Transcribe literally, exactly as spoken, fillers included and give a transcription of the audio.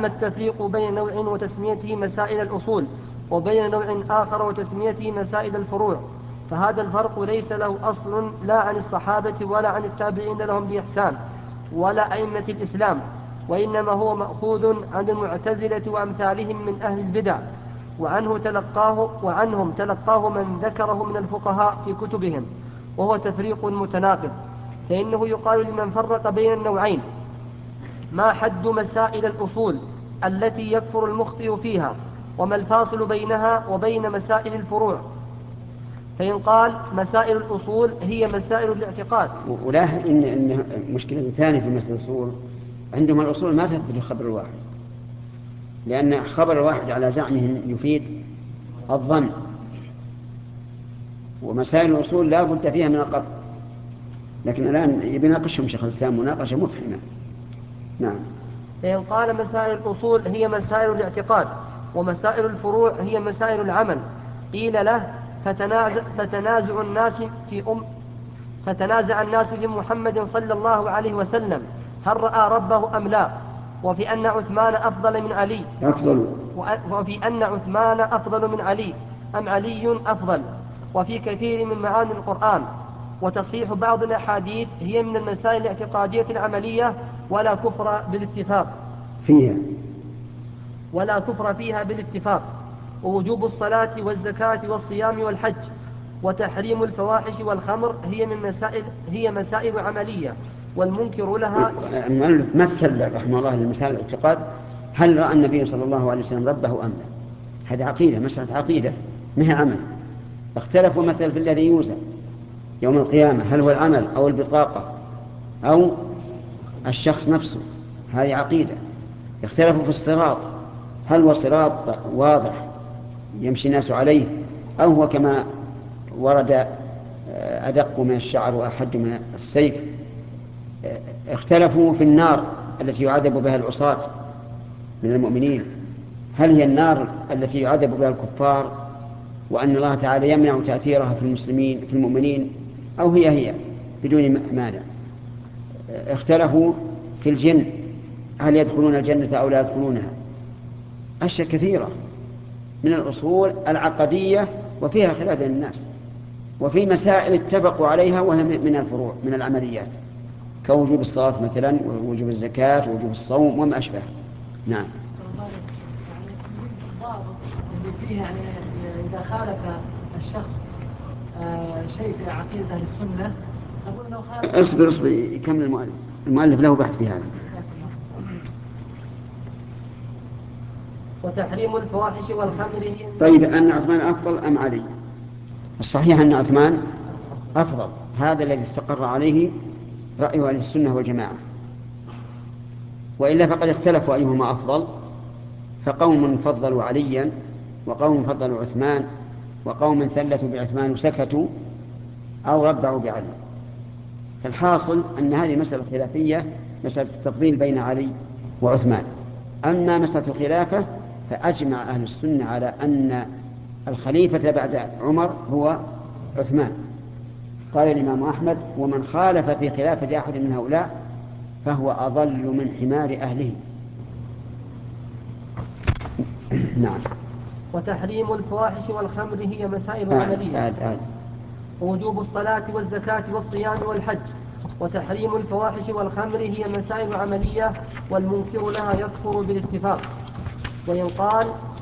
أما التفريق بين نوع وتسميته مسائل الأصول وبين نوع آخر وتسميته مسائل الفروع فهذا الفرق ليس له أصل لا عن الصحابة ولا عن التابعين لهم بإحسان ولا أئمة الإسلام، وإنما هو مأخوذ عن المعتزلة وأمثالهم من أهل البدع، وعنه تلقاه وعنهم تلقاه من ذكره من الفقهاء في كتبهم، وهو تفريق متناقض. فإنه يقال لمن فرق بين النوعين: ما حد مسائل الأصول التي يكفر المخطئ فيها، وما الفاصل بينها وبين مسائل الفروع؟ فإن قال مسائل الأصول هي مسائل الاعتقاد. ولاحظ إن, إن مشكلة ثانية في مسائل الأصول، عندهم الأصول ما تثبت الخبر الواحد، لأن خبر الواحد على زعمهم يفيد الظن، ومسائل الأصول لا بد فيها من القطع. لكن الآن يناقشهم شيخ الإسلام مناقشة مفحمة. نعم. فإن قال مسائل الأصول هي مسائل الاعتقاد ومسائل الفروع هي مسائل العمل، قيل له فتنازع, فتنازع الناس في أم فتنازع الناس في محمد صلى الله عليه وسلم هل رأى ربه أم لا، وفي أن عثمان أفضل من علي أفضل وفي أن عثمان أفضل من علي أم علي أفضل، وفي كثير من معاني القرآن. وتصحيح بعض الأحاديث هي من المسائل الاعتقادية العملية ولا كفر بالاتفاق فيها ولا كفر فيها بالاتفاق ووجوب الصلاة والزكاة والصيام والحج وتحريم الفواحش والخمر هي من مسائل هي مسائل عملية والمنكر لها. مثل رحمه الله للمسائل الاعتقاد: هل رأى النبي صلى الله عليه وسلم ربه أم لا؟ هذه عقيدة، مسألة عقيدة مها عمل. اختلفوا مثلا في الذي يوزن يوم القيامة، هل هو العمل أو البطاقة أو الشخص نفسه، هذه عقيدة. اختلفوا في الصراط، هل هو صراط واضح يمشي الناس عليه أو هو كما ورد أدق من الشعر وأحد من السيف. اختلفوا في النار التي يعذب بها العصاة من المؤمنين، هل هي النار التي يعذب بها الكفار وأن الله تعالى يمنع تأثيرها في المسلمين في المؤمنين، أو هي هي بدون مانع. اختلفوا في الجن، هل يدخلون الجنة أو لا يدخلونها. أشياء كثيرة من الأصول العقدية وفيها خلاف بين الناس، وفي مسائل اتفقوا عليها وهي من الفروع من العمليات، كوجوب الصلاة مثلا ووجوب الزكاة ووجوب الصوم وما أشبه. نعم. يعني إذا خالف الشخص شيء في عقيدة أهل السنة نقول أنه خالف. اصبر اصبر يكمل المؤلف، المؤلف له بحث في هذا. وتحريم الفواحش والخمر. طيب، أن عثمان أفضل أم علي؟ الصحيح أن عثمان أفضل، هذا الذي استقر عليه رأي أهل السنة والجماعة، وإلا فقد اختلفوا أيهما أفضل، فقوم فضلوا عليا وقوم فضلوا عثمان وقوم ثلثوا بعثمان وسكتوا أو ربعوا بعلي. فالحاصل أن هذه مسألة خلافية، مسألة التفضيل بين علي وعثمان. أما مسألة الخلافة فأجمع أهل السنة على أن الخليفة بعد عمر هو عثمان. قال الإمام أحمد: ومن خالف في خلافة أحد من هؤلاء فهو أضل من حمار أهله. نعم. وتحريم الفواحش والخمر هي مسائل آه عملية. آه آه. ووجوب الصلاة والزكاة والصيام والحج وتحريم الفواحش والخمر هي مسائل عملية والمنكر لها يكفر بالاتفاق. وإن قال